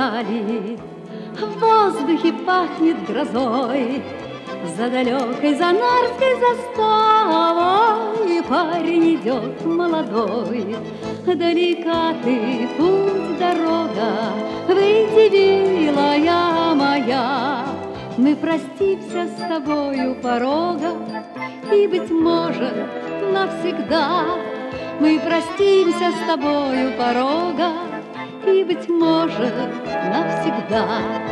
вокзале в воздухе пахнет грозой. За далекой Занарской заставой парень идет молодой. Далека ты, путь, дорога, выйди, милая моя. Мы простимся с тобою порога, и, быть может, навсегда. Мы простимся с тобою порога, и, быть может, навсегда.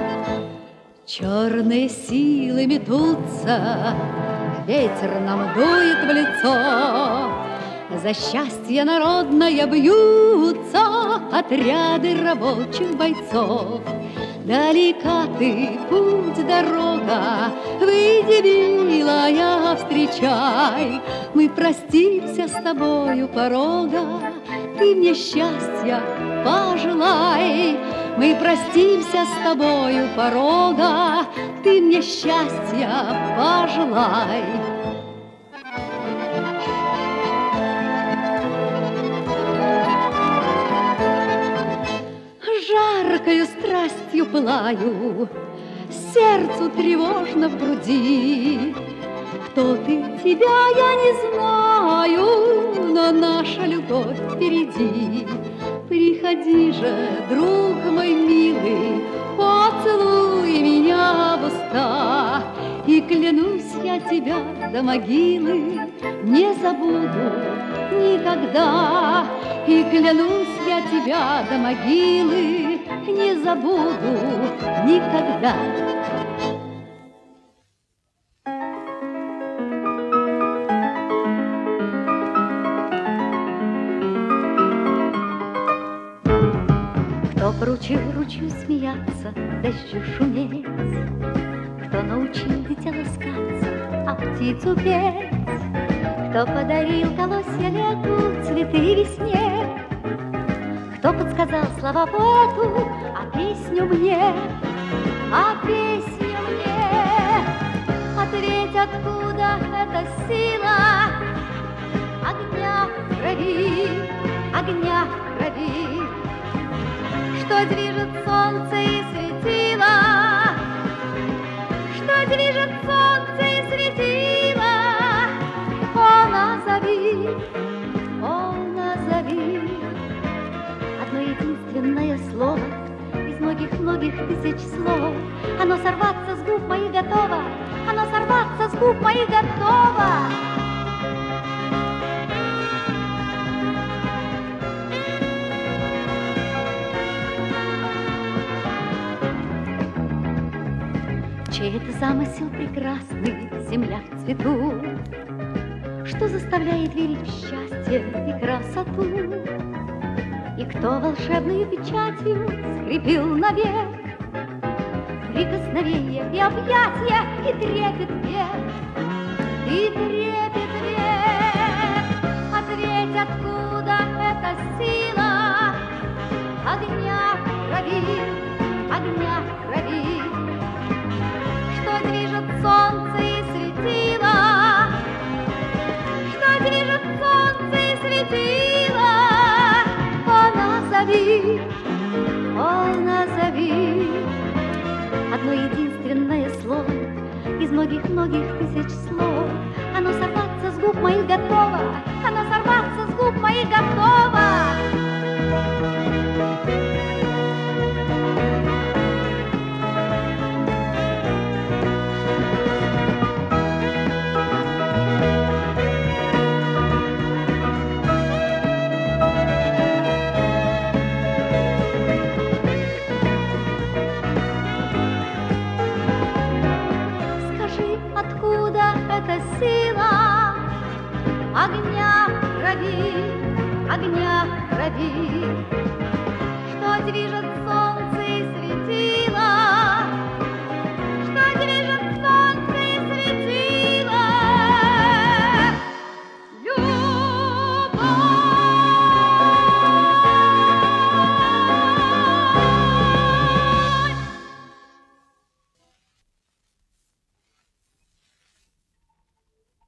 Черные силы метутся, ветер нам дует в лицо. За счастье народное бьются отряды рабочих бойцов. Далека ты, путь, дорога, выйди, милая, встречай. Мы простимся с тобою порога, ты мне счастья пожелай. Мы простимся с тобою порога, ты мне счастья пожелай. Жаркою страстью пылаю, сердцу тревожно в груди. Кто ты, тебя я не знаю, но наша любовь впереди. Приходи же, друг мой милый, поцелуй меня в уста. И клянусь я тебя до могилы не забуду никогда. И клянусь я тебя до могилы не забуду никогда. Кто поручил ручью смеяться, дождю шуметь? Кто научил дитя ласкаться, а птицу петь? Кто подарил колосья лету, цветы весне? Кто подсказал слова поэту, а песню мне? А песню мне? Ответь, откуда эта сила огня в крови, огня в крови? Что движет солнце и светило? Что движет солнце и светило? О, назови, о, назови. Одно единственное слово из многих-многих тысяч слов. Оно сорваться с губ моих готово, оно сорваться с губ моих готово. Чей это замысел прекрасный, земля в цвету, что заставляет верить в счастье и красоту? И кто волшебную печатью скрепил навек прикосновение и объятия, и трепет век, и трепет век? Ответь, откуда эта сила огня в крови, огня в крови? Что движет солнце и светило? Что движет солнце и светило? О, назови, о, назови. Одно единственное слово из многих-многих тысяч слов. Оно сорваться с губ моих готово, оно сорваться с губ моих готово. Сила огня в крови, огня в крови, что движет солнце и светило?